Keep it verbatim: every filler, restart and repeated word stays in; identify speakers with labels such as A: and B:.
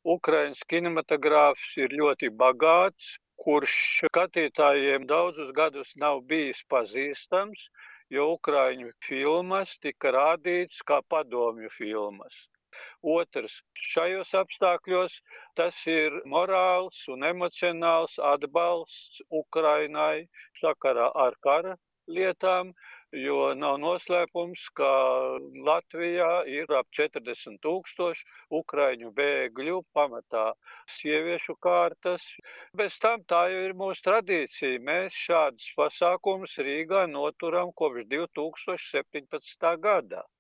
A: Ukrainas kinematogrāfs ir ļoti bagāts, kurš skatītājiem daudzus gadus nav bijis pazīstams, jo ukraiņu filmas tika rādītas kā padomju filmas. Otrs, šajos apstākļos tas ir morāls un emocionāls atbalsts Ukrainai sakarā ar kara lietām, jo nav noslēpums, ka Latvijā ir ap četrdesmit tūkstoši ukraiņu bēgļu, pamatā sieviešu kārtas. Bez tam tā jau ir mūsu tradīcija. Mēs šādus pasākumus Rīgā noturam kopš divi tūkstoši septiņpadsmitā gadā.